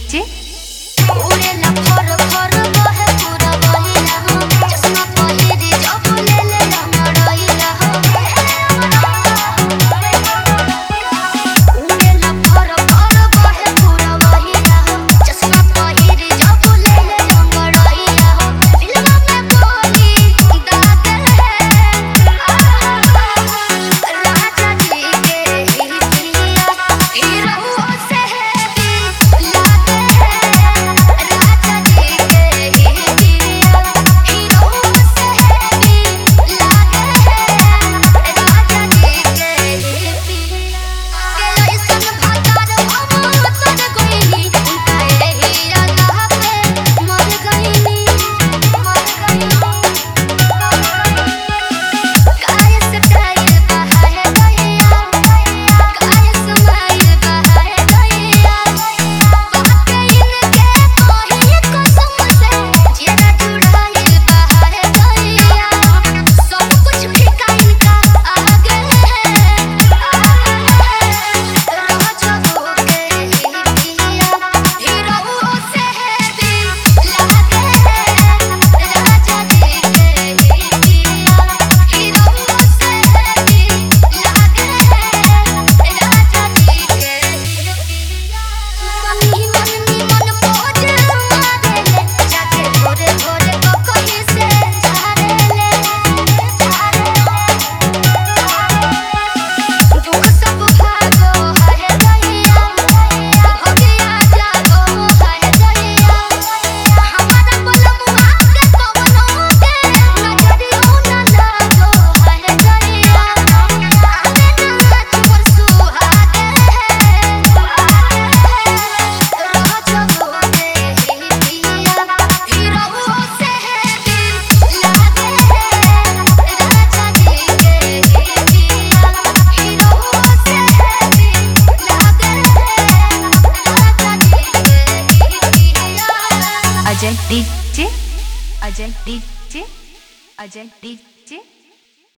DJ उड़ेला फर फर बहे पूरा बहिला हो चश्मा पहिरी जब लेले लमड़इला हो उड़ेला फर फर बहे पूरा बहिला हो चश्मा पहिरी जब लेले लमड़इला हो दिलवा में गोली दाग है राजा जी के हिया हीरो से भी लागे राजा जी के हिया हीरो से भी लागे राजा जी के हिया के ऐसन भातार हम तर गइनी उनका एही राह पे मर गइनी काय स्टाइल बहाए गइया काय स्माइल बहाए गइया बाके इनके कही कसम से जेरा जुड़ाइल बहाए गइया सब कुछ फीका इनका आगे है राजा हो के हिया हीरो से भी लागे राजा जी के हिया हीरो से भी लागे राजा जी के हिया मनी मनी मन पोज मारेले जाके भोरे भोरे कहीं से झारेले दुख सब भागो है गइया भगिया जागो है गइया हमारा बोलमुआ के कवनो के नजरियो ना लागो है गइया आवे नाच पर सुहागे राजा हो के हिया हीरो से भी लागे राजा जी के हिया हीरो से भी लागे राजा जी के हिया Ajay DJ Ajay DJ Ajay DJ